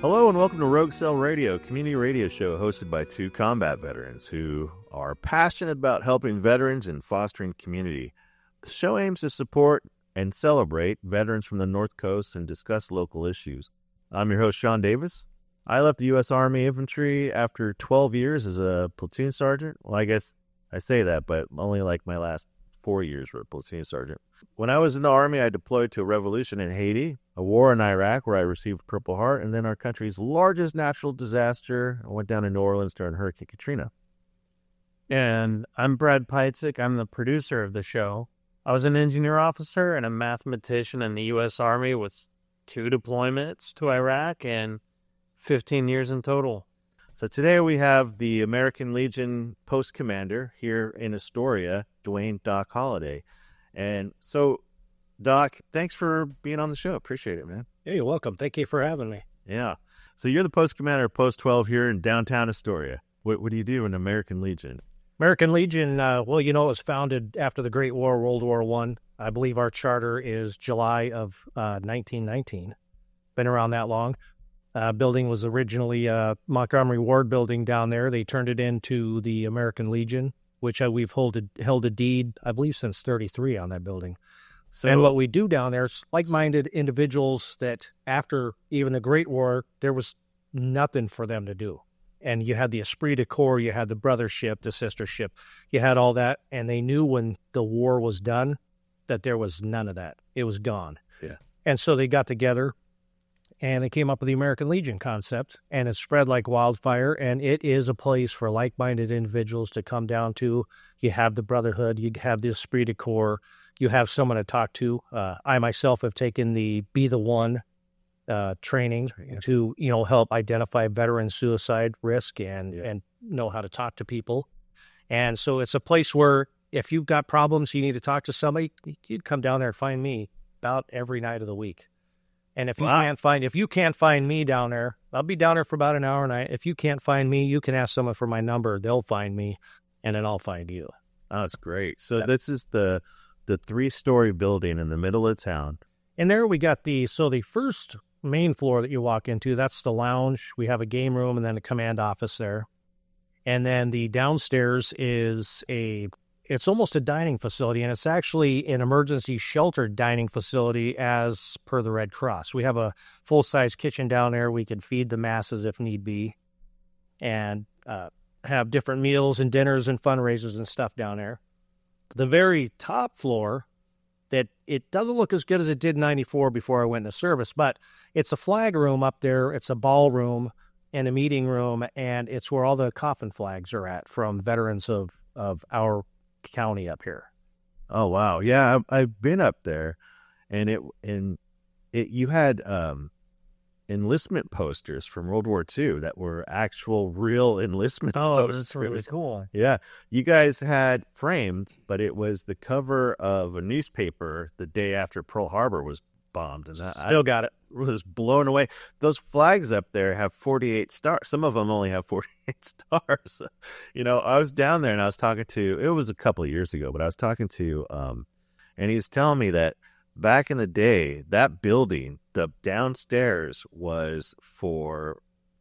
Hello and welcome to Rogue Cell Radio, a community radio show hosted by two combat veterans who are passionate about helping veterans and fostering community. The show aims to support and celebrate veterans from the North Coast and discuss local issues. I'm your host, Sean Davis. I left the U.S. Army Infantry after 12 years as a platoon sergeant. Well, I guess I say that, but only like my last 4 years were a platoon sergeant. When I was in the Army, I deployed to a revolution in Haiti, a war in Iraq where I received Purple Heart, and then our country's largest natural disaster. I went down to New Orleans during Hurricane Katrina. And I'm Brad Peitzig. I'm the producer of the show. I was an engineer officer and a mathematician in the U.S. Army with 2 deployments to Iraq and 15 years in total. So today we have the American Legion post commander here in Astoria, Dwayne Doc Holliday. And so, Doc, thanks for being on the show. Appreciate it, man. Yeah, you're welcome. Thank you for having me. Yeah. So you're the post commander of Post 12 here in downtown Astoria. What do you do in American Legion? American Legion, it was founded after the Great War, World War I. I believe our charter is July of 1919. Been around that long. Building was originally Montgomery Ward building down there. They turned it into the American Legion, which we've held a deed, I believe, since 1933 on that building. So, and what we do down there is like-minded individuals that after even the Great War, there was nothing for them to do. And you had the esprit de corps, you had the brothership, the sistership, you had all that. And they knew when the war was done that there was none of that. It was gone. Yeah. And so they got together and they came up with the American Legion concept, and it spread like wildfire. And it is a place for like-minded individuals to come down to. You have the brotherhood, you have the esprit de corps, you have someone to talk to. I myself have taken the Be the One training to help identify veteran suicide risk and know how to talk to people. And so it's a place where if you've got problems, you need to talk to somebody, you'd come down there and find me about every night of the week. And if you can't find me down there, I'll be down there for about an hour a night. If you can't find me, you can ask someone for my number. They'll find me, and then I'll find you. Oh, that's great. So this is the 3-story building in the middle of town. And there we got the first main floor that you walk into, that's the lounge. We have a game room and then a command office there. And then the downstairs is it's almost a dining facility, and it's actually an emergency sheltered dining facility as per the Red Cross. We have a full-size kitchen down there. We can feed the masses if need be and have different meals and dinners and fundraisers and stuff down there. The very top floor, that it doesn't look as good as it did in 94 before I went into service, but it's a flag room up there. It's a ballroom and a meeting room, and it's where all the coffin flags are at from veterans of our county up here. Oh wow, yeah, I've been up there, and you had enlistment posters from World War II that were actual real enlistment posters. That's really cool. Yeah, you guys had framed, but it was the cover of a newspaper the day after Pearl Harbor was bombed, and Still got it. Was blown away. Those flags up there have 48 stars. Some of them only have 48 stars. I was down there and I was talking to, it was a couple of years ago, but I was talking to, and he was telling me that back in the day, that building, the downstairs was for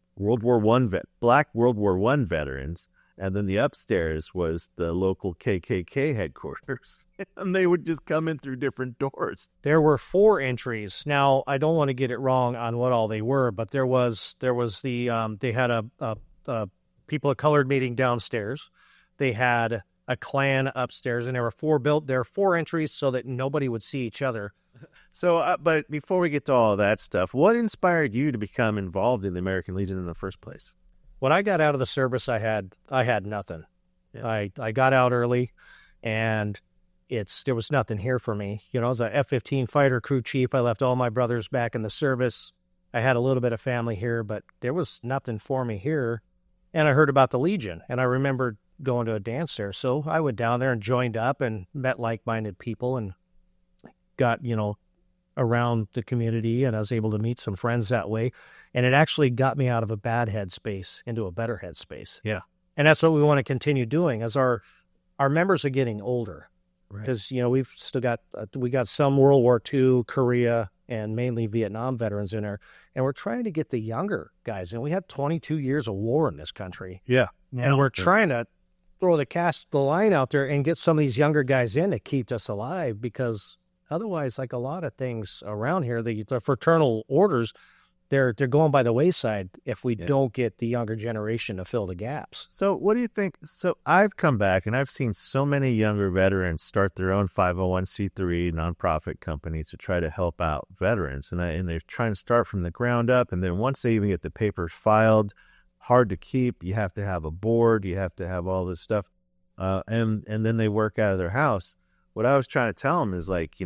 Black World War I veterans, and then the upstairs was the local KKK headquarters. And they would just come in through different doors. There were 4 entries. Now, I don't want to get it wrong on what all they were, but there was the they had a people of colored meeting downstairs. They had a Klan upstairs, and there were 4 entries so that nobody would see each other. So, but before we get to all of that stuff, what inspired you to become involved in the American Legion in the first place? When I got out of the service, I had nothing. Yeah. I got out early, and there was nothing here for me. I was a F-15 fighter crew chief. I left all my brothers back in the service. I had a little bit of family here, but there was nothing for me here. And I heard about the Legion, and I remembered going to a dance there. So I went down there and joined up and met like-minded people and got, around the community, and I was able to meet some friends that way. And it actually got me out of a bad headspace into a better headspace. Yeah. And that's what we want to continue doing as our members are getting older. because we've still got we got some World War II, Korea, and mainly Vietnam veterans in there, and we're trying to get the younger guys in. We had 22 years of war in this country, and we're trying to throw the line out there and get some of these younger guys in to keep us alive, because otherwise, like a lot of things around here, the fraternal orders, they're going by the wayside if we don't get the younger generation to fill the gaps. So what do you think? So I've come back and I've seen so many younger veterans start their own 501c3 nonprofit companies to try to help out veterans. And they're trying to start from the ground up. And then once they even get the papers filed, hard to keep. You have to have a board. You have to have all this stuff. And then they work out of their house. What I was trying to tell them is, like,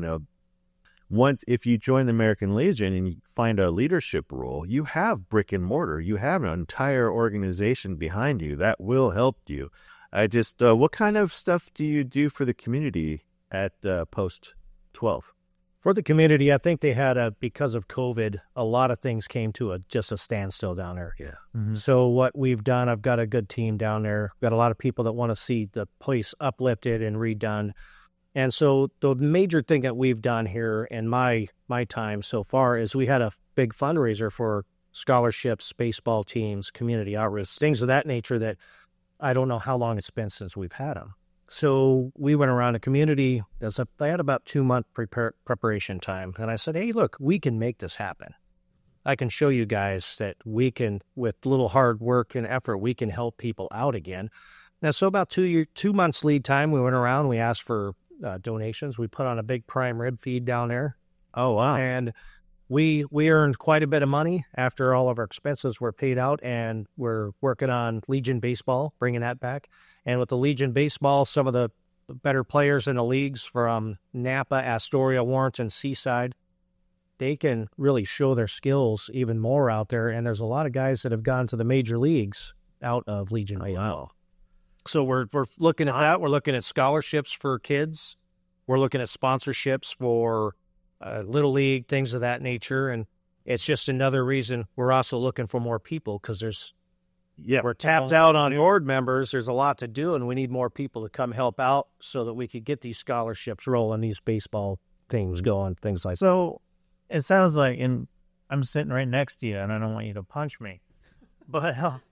once if you join the American Legion and you find a leadership role, you have brick and mortar. You have an entire organization behind you that will help you. What kind of stuff do you do for the community at Post 12? For the community, I think they had because of COVID, a lot of things came to just a standstill down there. Yeah. Mm-hmm. So what we've done, I've got a good team down there. We've got a lot of people that want to see the place uplifted and redone. And so the major thing that we've done here in my time so far is we had a big fundraiser for scholarships, baseball teams, community outreach, things of that nature that I don't know how long it's been since we've had them. So we went around the community. They had about 2-month preparation time. And I said, hey, look, we can make this happen. I can show you guys that we can, with little hard work and effort, we can help people out again. Now, so about 2 months lead time, we went around, we asked for donations. We put on a big prime rib feed down there. Oh, wow. And we earned quite a bit of money after all of our expenses were paid out, and we're working on Legion Baseball, bringing that back. And with the Legion Baseball, some of the better players in the leagues from Napa, Astoria, Warrenton, Seaside, they can really show their skills even more out there. And there's a lot of guys that have gone to the major leagues out of Legion Baseball. So we're looking at that. We're looking at scholarships for kids. We're looking at sponsorships for Little League, things of that nature. And it's just another reason we're also looking for more people, because we're tapped out on board members. There's a lot to do, and we need more people to come help out so that we could get these scholarships rolling, these baseball things going, things like that. So it sounds like, and I'm sitting right next to you, and I don't want you to punch me, but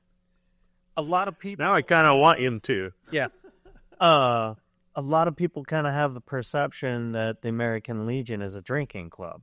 a lot of people... Now I kind of want him to. Yeah. A lot of people kind of have the perception that the American Legion is a drinking club.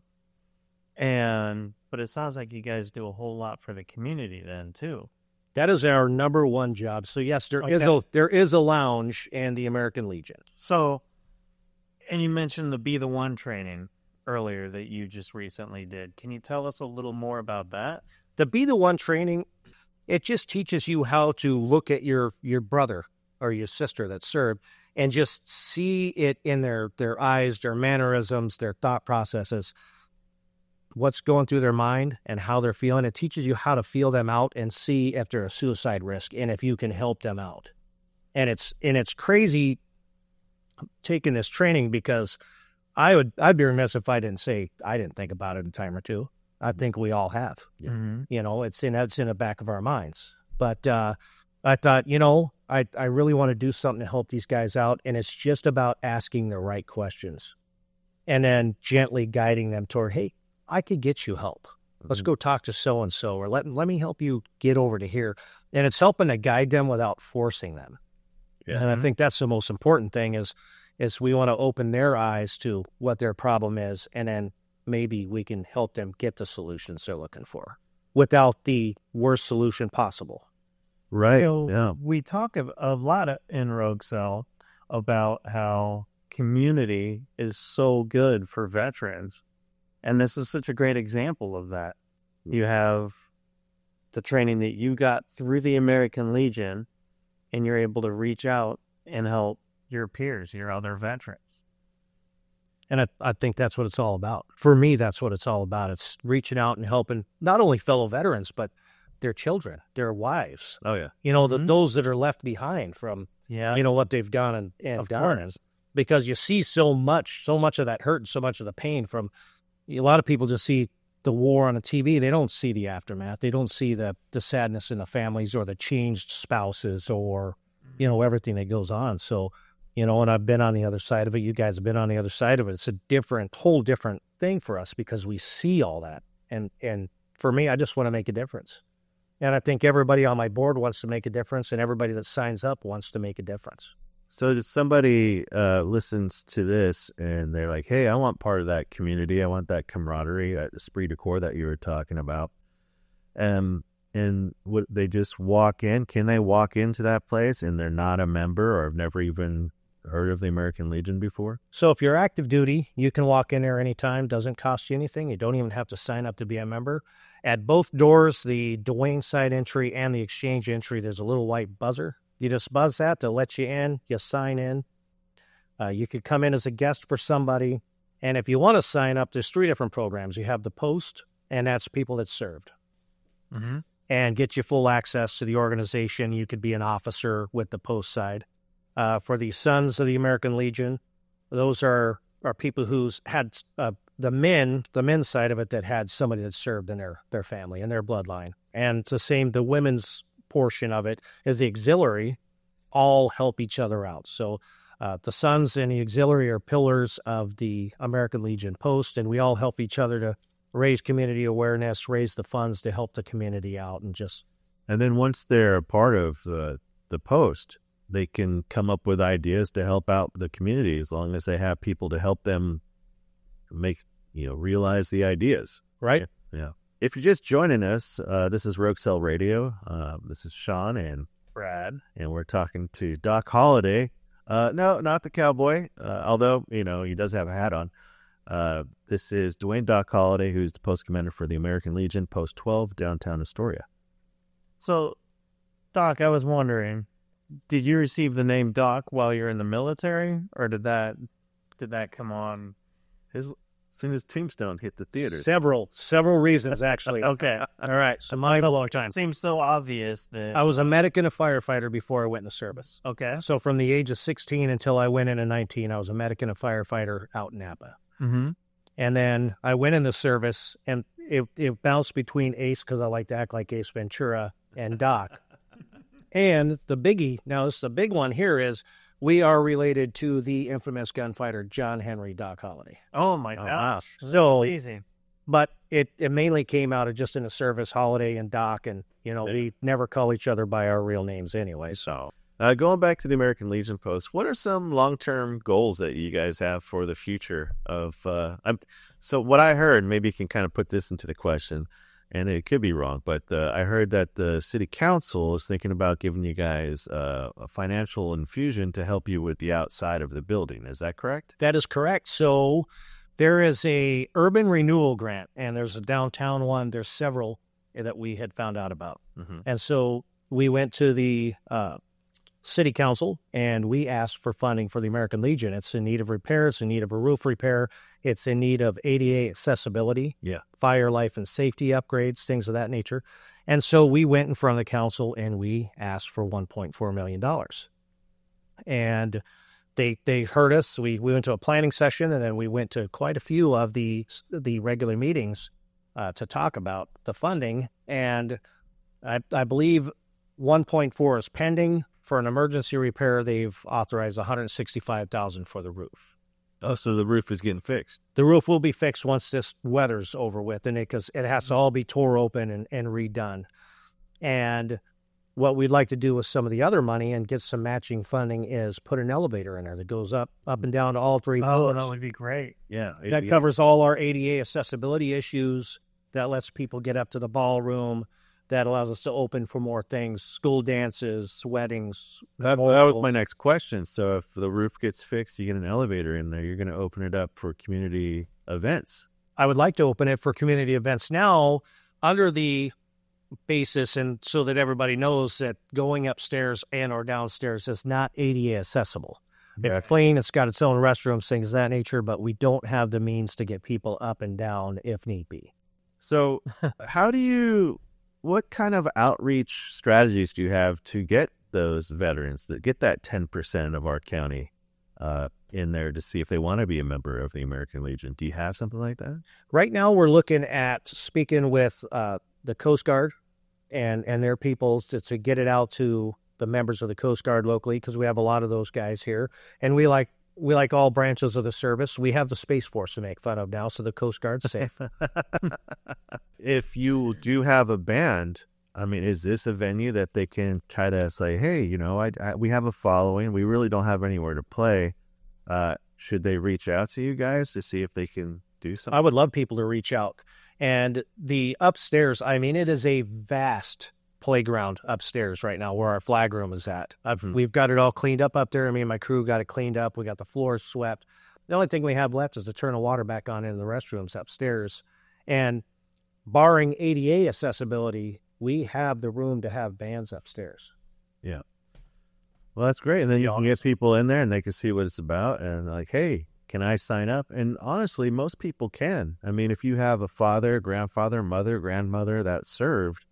But it sounds like you guys do a whole lot for the community then, too. That is our number one job. So, yes, there is a lounge in the American Legion. So, and you mentioned the Be the One training earlier that you just recently did. Can you tell us a little more about that? The Be the One training, it just teaches you how to look at your brother or your sister that served and just see it in their eyes, their mannerisms, their thought processes, what's going through their mind and how they're feeling. It teaches you how to feel them out and see if they're a suicide risk and if you can help them out. And it's crazy taking this training, because I'd be remiss if I didn't say I didn't think about it a time or two. I think we all have. Mm-hmm. It's in the back of our minds. But I thought, I really want to do something to help these guys out, and it's just about asking the right questions and then gently guiding them toward, hey, I could get you help. Let's go talk to so-and-so, or let me help you get over to here. And it's helping to guide them without forcing them. Yeah. And I think that's the most important thing is we want to open their eyes to what their problem is, and then maybe we can help them get the solutions they're looking for without the worst solution possible. Right. So we talk a lot in Rogue Cell about how community is so good for veterans. And this is such a great example of that. You have the training that you got through the American Legion, and you're able to reach out and help your peers, your other veterans. And I think that's what it's all about. For me, that's what it's all about. It's reaching out and helping not only fellow veterans, but their children, their wives. Oh, yeah. Those that are left behind from, what they've done and done. Because you see so much of that hurt and so much of the pain from, a lot of people just see the war on the TV. They don't see the aftermath. They don't see the sadness in the families or the changed spouses or, everything that goes on. So and I've been on the other side of it. You guys have been on the other side of it. It's a whole different thing for us because we see all that. And for me, I just want to make a difference. And I think everybody on my board wants to make a difference, and everybody that signs up wants to make a difference. So if somebody listens to this and they're like, hey, I want part of that community. I want that camaraderie, that esprit de corps that you were talking about. And would they just walk in? Can they walk into that place and they're not a member or have never even heard of the American Legion before? So if you're active duty, you can walk in there anytime. Doesn't cost you anything. You don't even have to sign up to be a member. At both doors, the Duane side entry and the exchange entry, there's a little white buzzer. You just buzz that, they'll let you in, you sign in. You could come in as a guest for somebody. And if you want to sign up, there's 3 different programs. You have the Post, and that's people that served. Mm-hmm. And get you full access to the organization. You could be an officer with the Post side. For the Sons of the American Legion, those are people who's had the men's side of it that had somebody that served in their family and their bloodline. And it's the same, the women's portion of it is the auxiliary, all help each other out. So the Sons and the auxiliary are pillars of the American Legion Post, and we all help each other to raise community awareness, raise the funds to help the community out. And then once they're a part of the Post, they can come up with ideas to help out the community as long as they have people to help them realize the ideas. Right? Yeah. If you're just joining us, this is Rogue Cell Radio. This is Sean and Brad. And we're talking to Doc Holliday. No, not the cowboy, although, he does have a hat on. This is Duane Doc Holliday, who's the post commander for the American Legion, Post 12, downtown Astoria. So, Doc, I was wondering, did you receive the name Doc while you're in the military, or did that come on? As soon as Tombstone hit the theaters. Several reasons, actually. Okay. All right. So mine a long time. It seems so obvious that I was a medic and a firefighter before I went into service. Okay. So from the age of 16 until I went into 19, I was a medic and a firefighter out in Napa. Mm-hmm. And then I went into service, and it bounced between Ace, because I like to act like Ace Ventura, and Doc. And the biggie, now this is the big one here, is we are related to the infamous gunfighter John Henry Doc Holliday. Oh my gosh. So amazing. But it mainly came out of just in the service, Holiday and Doc, and we never call each other by our real names anyway. So going back to the American Legion Post, what are some long-term goals that you guys have for the future of? So what I heard, maybe you can kind of put this into the question, and it could be wrong, but I heard that the city council is thinking about giving you guys a financial infusion to help you with the outside of the building. Is that correct? That is correct. So there is a urban renewal grant, and there's a downtown one. There's several that we had found out about. Mm-hmm. And so we went to the city council, and we asked for funding for the American Legion. It's in need of repair. It's in need of a roof repair. It's in need of ADA accessibility, fire, life, and safety upgrades, things of that nature. And so we went in front of the council, and we asked for $1.4 million. And they heard us. We went to a planning session, and then we went to quite a few of the regular meetings to talk about the funding. And I believe 1.4 is pending. For an emergency repair, they've authorized $165,000 for the roof. Oh, so the roof is getting fixed. The roof will be fixed once this weather's over with, and because it has to all be tore open and redone. And what we'd like to do with some of the other money and get some matching funding is put an elevator in there that goes up and down to all 3 floors. Oh, that would be great. Yeah. That covers all our ADA accessibility issues. That lets people get up to the ballroom. That allows us to open for more things, school dances, weddings. That was my next question. So if the roof gets fixed, you get an elevator in there, you're going to open it up for community events. I would like to open it for community events now under the basis, and so that everybody knows that going upstairs and or downstairs is not ADA accessible. It's clean, it's got its own restrooms, things of that nature, but we don't have the means to get people up and down if need be. So what kind of outreach strategies do you have to get those veterans, that get that 10% of our county in there to see if they want to be a member of the American Legion? Do you have something like that? Right now, we're looking at speaking with the Coast Guard and their people to get it out to the members of the Coast Guard locally, because we have a lot of those guys here. And we like all branches of the service. We have the Space Force to make fun of now, so the Coast Guard's safe. If you do have a band, I mean, is this a venue that they can try to say, hey, we have a following. We really don't have anywhere to play. Should they reach out to you guys to see if they can do something? I would love people to reach out. And the upstairs, I mean, it is a vast playground upstairs right now where our flag room is at. We've got it all cleaned up there. Me and my crew got it cleaned up. We got the floors swept. The only thing we have left is to turn the water back on in the restrooms upstairs. And barring ADA accessibility, we have the room to have bands upstairs. Yeah. Well, that's great. And then you can get people in there and they can see what it's about and like, hey, can I sign up? And honestly, most people can. I mean, if you have a father, grandfather, mother, grandmother that served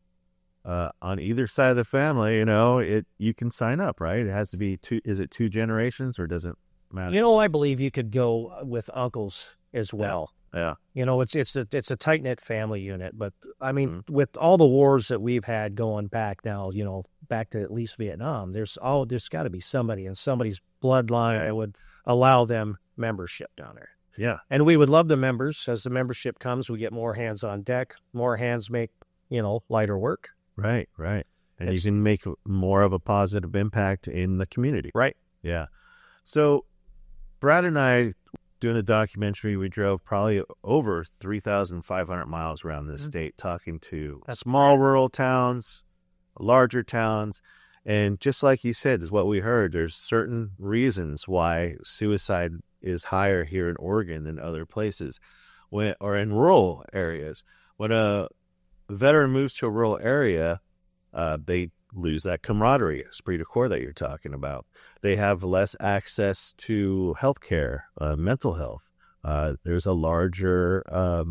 on either side of the family, you can sign up, right? It has to be is it two generations or does it matter? I believe you could go with uncles as well. Yeah. It's a tight-knit family unit, but I mean, with all the wars that we've had going back now, back to at least Vietnam, there's got to be somebody in somebody's bloodline that would allow them membership down there. Yeah. And we would love the members. As the membership comes, we get more hands on deck, more hands make, lighter work. Right. And you can make more of a positive impact in the community. Right. Yeah. So Brad and I, doing a documentary, we drove probably over 3,500 miles around the state talking to small rural towns, larger towns. And just like you said, is what we heard, there's certain reasons why suicide is higher here in Oregon than other places or in rural areas. When a veteran moves to a rural area, they lose that camaraderie, esprit de corps that you're talking about. They have less access to healthcare, mental health. There's a larger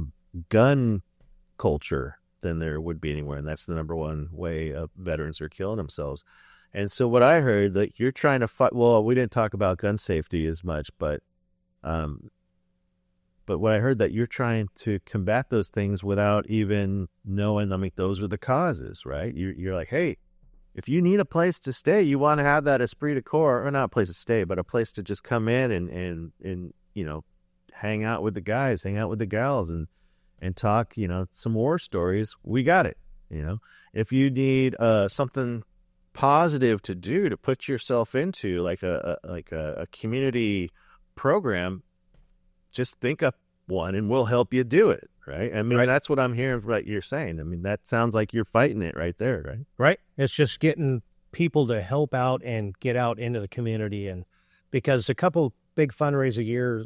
gun culture than there would be anywhere, and that's the number one way veterans are killing themselves. And so what I heard that you're trying to fight. Well, we didn't talk about gun safety as much, but what I heard that you're trying to combat those things without even knowing. I mean, those are the causes, right? You're like, hey, if you need a place to stay, you want to have that esprit de corps, or not a place to stay, but a place to just come in and hang out with the guys, hang out with the gals, and talk, some war stories. We got it. If you need something positive to do to put yourself into, like a community program, just think up one and we'll help you do it. Right. I mean, That's what I'm hearing from what you're saying. I mean, that sounds like you're fighting it right there. Right. Right. It's just getting people to help out and get out into the community. And because a couple big fundraisers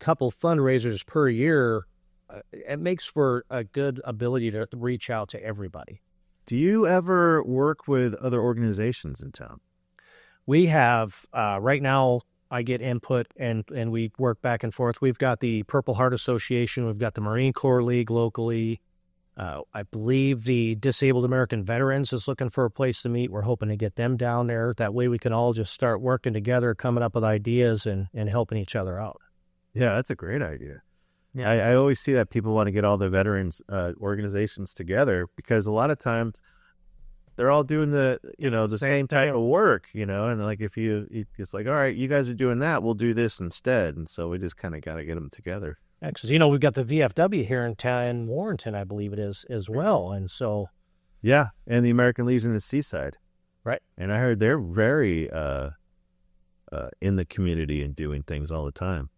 per year, it makes for a good ability to reach out to everybody. Do you ever work with other organizations in town? We have, right now, I get input and we work back and forth. We've got the Purple Heart Association. We've got the Marine Corps League locally. I believe the Disabled American Veterans is looking for a place to meet. We're hoping to get them down there. That way we can all just start working together, coming up with ideas and helping each other out. Yeah, that's a great idea. Yeah. I always see that people want to get all the veterans organizations together because a lot of times they're all doing the same type of work, and like it's like, all right, you guys are doing that, we'll do this instead. And so we just kind of got to get them together. Yeah, because, we've got the VFW here in Warrenton, I believe it is, as well. And so. Yeah, and the American Legion of Seaside. Right. And I heard they're very in the community and doing things all the time.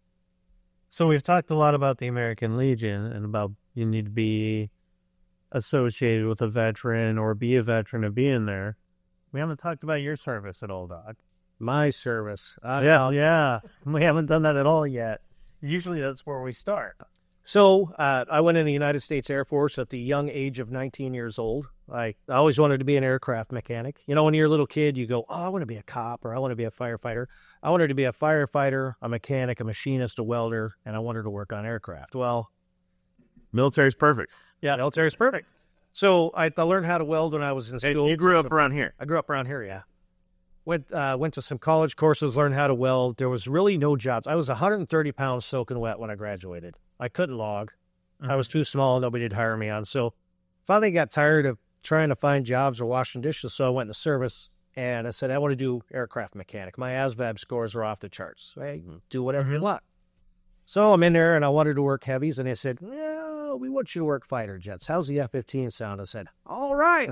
So we've talked a lot about the American Legion and about you need to be associated with a veteran or be a veteran to be in there. We haven't talked about your service at all, Doc. My service. Yeah. We haven't done that at all yet. Usually that's where we start. So I went in the United States Air Force at the young age of 19 years old. I always wanted to be an aircraft mechanic. When you're a little kid, you go, I want to be a cop or I want to be a firefighter. I wanted to be a firefighter, a mechanic, a machinist, a welder, and I wanted to work on aircraft. Well, military's perfect. Yeah, military's perfect. So I learned how to weld when I was in school. You grew up around here? I grew up around here, yeah. Went to some college courses, learned how to weld. There was really no jobs. I was 130 pounds soaking wet when I graduated. I couldn't log. I was too small. Nobody would hire me on. So finally got tired of trying to find jobs or washing dishes, so I went into service. And I said, I want to do aircraft mechanic. My ASVAB scores are off the charts. Hey, do whatever you want. So I'm in there, and I wanted to work heavies, and they said, well, we want you to work fighter jets. How's the F-15 sound? I said, all right.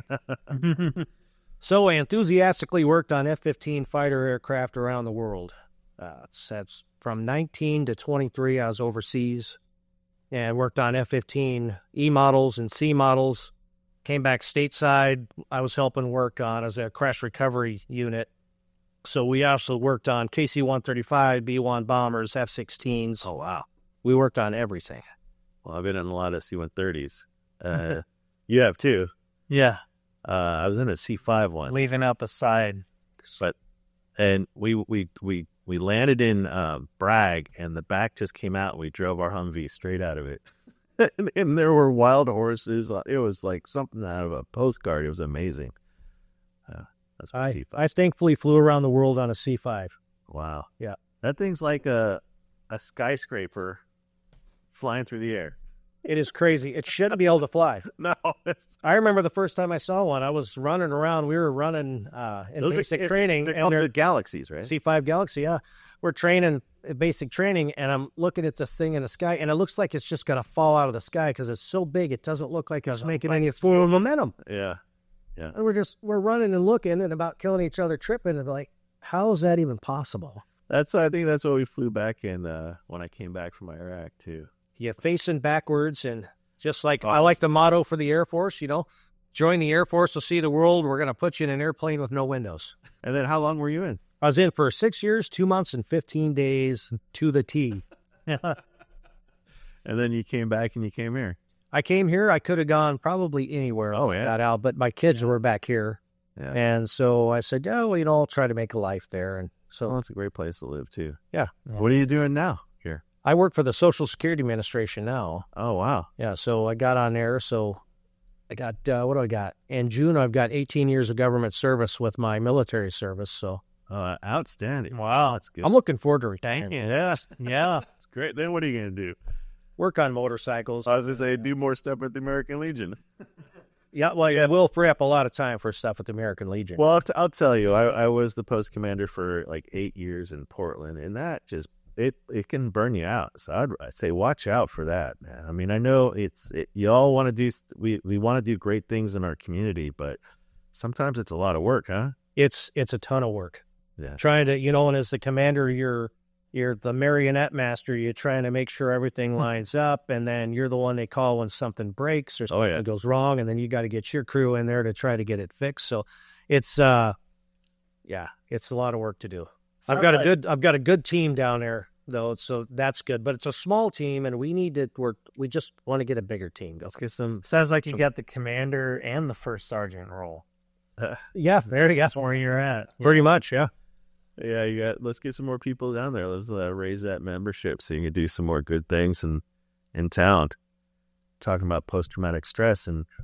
So I enthusiastically worked on F-15 fighter aircraft around the world. That's from 19 to 23, I was overseas and worked on F-15 E models and C models. Came back stateside. I was helping work on as a crash recovery unit. So we also worked on KC-135, B-1 bombers, F-16s. Oh, wow. We worked on everything. Well, I've been in a lot of C-130s. You have too. Yeah. I was in a C-5 one. Leaving up aside. And we landed in Bragg, and the back just came out, and we drove our Humvee straight out of it. and there were wild horses. It was like something out of a postcard. It was amazing. That's my C-5. I thankfully flew around the world on a C-5. Wow. Yeah. That thing's like a skyscraper flying through the air. It is crazy. It shouldn't be able to fly. No. I remember the first time I saw one. I was running around. We were running in basic training. They're called the Galaxies, right? C-5 Galaxy, yeah. We're training, basic training, and I'm looking at this thing in the sky, and it looks like it's just going to fall out of the sky because it's so big. It doesn't look like it's making any forward momentum. Yeah. Yeah. And we're running and looking and about killing each other, tripping, and like, how is that even possible? I think that's what we flew back in when I came back from Iraq too. You're facing backwards, and just like I like the motto for the Air Force, join the Air Force to see the world. We're going to put you in an airplane with no windows. And then how long were you in? I was in for 6 years, 2 months, and 15 days to the T. And then you came back and you came here. I came here. I could have gone probably anywhere. Oh, yeah. Got out, but my kids were back here. Yeah. And so I said, I'll try to make a life there. And so Well, it's a great place to live too. Yeah. What are you doing now here? I work for the Social Security Administration now. Oh, wow. Yeah, so I got on there. So I got, what do I got? In June, I've got 18 years of government service with my military service. So Outstanding. Wow. That's good. I'm looking forward to retirement. Thank you. Yeah. Yeah. That's great. Then what are you going to do? Work on motorcycles. I was going to say, do more stuff with the American Legion. Yeah, well, it will free up a lot of time for stuff with the American Legion. Well, I'll tell you, I was the post commander for like 8 years in Portland, and that just, it can burn you out. So I'd say watch out for that, man. I mean, I know you all want to do, we want to do great things in our community, but sometimes it's a lot of work, huh? It's a ton of work. Yeah. Trying to, and as the commander, you're the marionette master. You're trying to make sure everything lines up, and then you're the one they call when something breaks or something goes wrong, and then you got to get your crew in there to try to get it fixed. So it's it's a lot of work to do. I've got a good team down there though, so that's good. But it's a small team, and we need to work. We just want to get a bigger team. Let's get some. Sounds like you got the commander and the first sergeant role. Yeah, there you go. That's where you're at. Pretty much, yeah. Yeah, let's get some more people down there. Let's raise that membership so you can do some more good things in town. Talking about post-traumatic stress,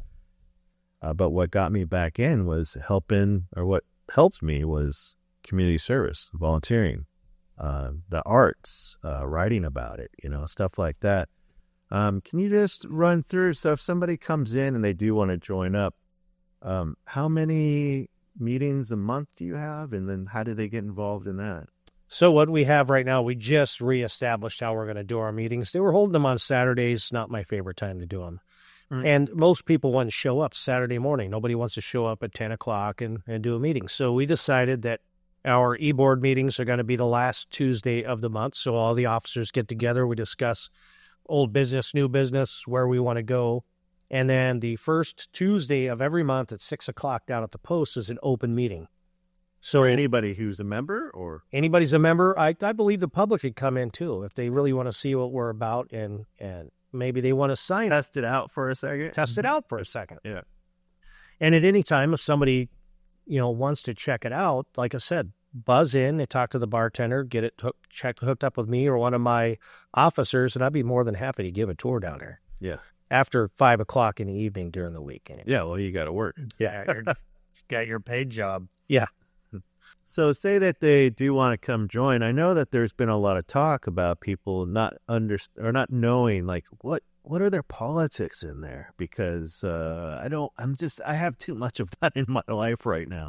but what got me back in was what helped me was community service, volunteering, the arts, writing about it, stuff like that. Can you just run through? So if somebody comes in and they do want to join up, how many meetings a month do you have, and then how do they get involved in that? So what we have right now, we just reestablished how we're going to do our meetings. They were holding them on Saturdays, not my favorite time to do them. Mm-hmm. And most people want to show up Saturday morning. Nobody wants to show up at 10 o'clock and do a meeting. So we decided that our e-board meetings are going to be the last Tuesday of the month. So all the officers get together. We discuss old business, new business, where we want to go. And then the first Tuesday of every month at 6 o'clock down at the post is an open meeting. So for anybody who's a member, or anybody's a member, I believe the public could come in too if they really want to see what we're about, and maybe they want to sign test it out for a second. Test it out for a second. Yeah. And at any time, if somebody wants to check it out, like I said, buzz in and talk to the bartender, get it hooked up with me or one of my officers, and I'd be more than happy to give a tour down there. Yeah. After 5 o'clock in the evening during the week. Anyway. Yeah, well, you got to work. Yeah, you got your paid job. Yeah. So say that they do want to come join. I know that there's been a lot of talk about people not knowing, like, what are their politics in there? Because I have too much of that in my life right now.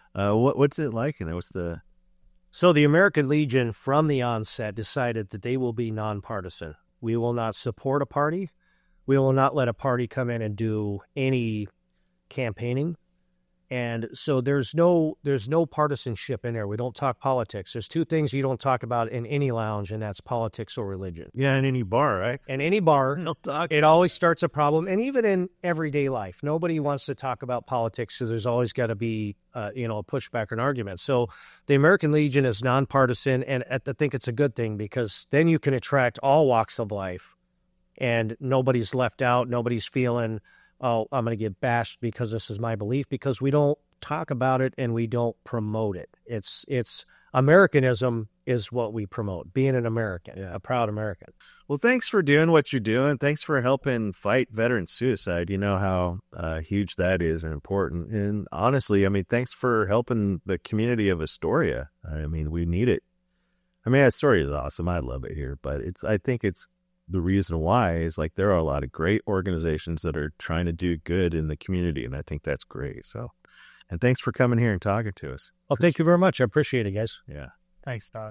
What's it like? What's the... So the American Legion from the onset decided that they will be nonpartisan. We will not support a party. We will not let a party come in and do any campaigning. And so there's no partisanship in there. We don't talk politics. There's two things you don't talk about in any lounge, and that's politics or religion. Yeah, in any bar, right? In any bar, it always starts a problem. And even in everyday life, nobody wants to talk about politics because there's always got to be, a pushback or an argument. So the American Legion is nonpartisan, and I think it's a good thing because then you can attract all walks of life, and nobody's left out. Nobody's feeling, oh, I'm going to get bashed because this is my belief, because we don't talk about it and we don't promote it. It's Americanism is what we promote, being an American, a proud American. Well, thanks for doing what you're doing. Thanks for helping fight veteran suicide. You know how huge that is and important. And honestly, I mean, thanks for helping the community of Astoria. I mean, we need it. I mean, Astoria is awesome. I love it here, but I think it's the reason why is like there are a lot of great organizations that are trying to do good in the community, and I think that's great. So, and thanks for coming here and talking to us. Well, thank you very much. I appreciate it, guys. Yeah. Thanks, Doc.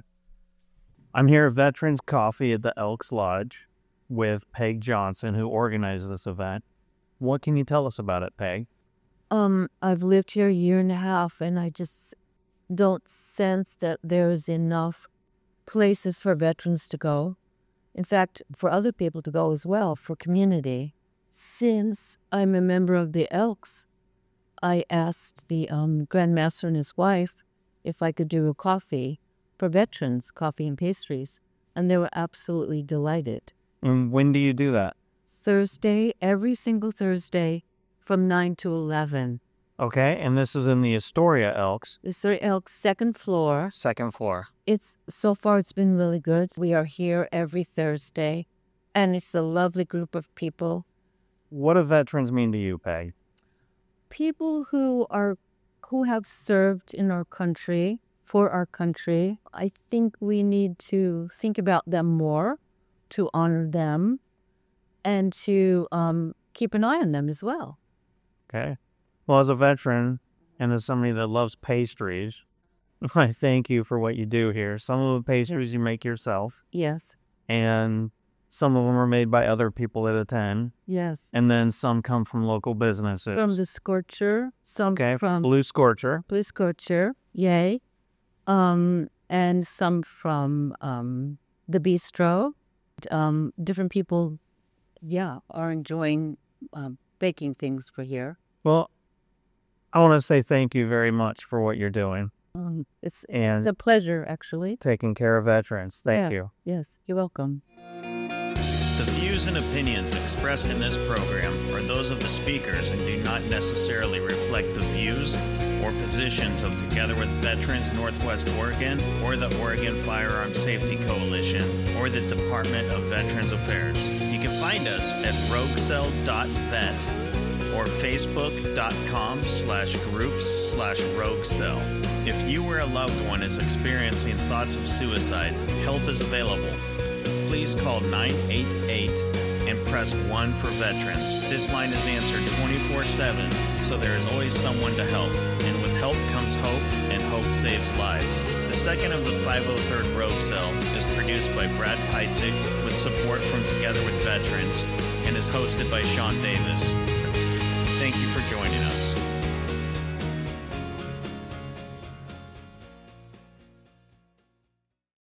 I'm here at Veterans Coffee at the Elks Lodge with Peg Johnson, who organized this event. What can you tell us about it, Peg? I've lived here a year and a half, and I just don't sense that there's enough places for veterans to go. In fact, for other people to go as well, for community. Since I'm a member of the Elks, I asked the Grand Master and his wife if I could do a coffee for veterans, coffee and pastries, and they were absolutely delighted. And when do you do that? Thursday, every single Thursday from 9 to 11. Okay, and this is in the Astoria Elks. The Astoria Elks, second floor. Second floor. So far it's been really good. We are here every Thursday, and it's a lovely group of people. What do veterans mean to you, Peg? People who have served in our country, for our country. I think we need to think about them more, to honor them, and to keep an eye on them as well. Okay. Well, as a veteran and as somebody that loves pastries, I thank you for what you do here. Some of the pastries you make yourself. Yes. And some of them are made by other people that attend. Yes. And then some come from local businesses. From the Scorcher. Some from Blue Scorcher. Blue Scorcher. Yay. And some from the Bistro. Different people, are enjoying baking things for here. Well, I want to say thank you very much for what you're doing. It's a pleasure, actually. Taking care of veterans. Thank you. Yes, you're welcome. The views and opinions expressed in this program are those of the speakers and do not necessarily reflect the views or positions of Together with Veterans Northwest Oregon or the Oregon Firearm Safety Coalition or the Department of Veterans Affairs. You can find us at roguecell.vet or facebook.com/groups/roguecell. If you or a loved one is experiencing thoughts of suicide, help is available. Please call 988 and press 1 for veterans. This line is answered 24/7, so there is always someone to help. And with help comes hope, and hope saves lives. The second of the 503rd Rogue Cell is produced by Brad Peitzig with support from Together with Veterans and is hosted by Sean Davis. Thank you for joining.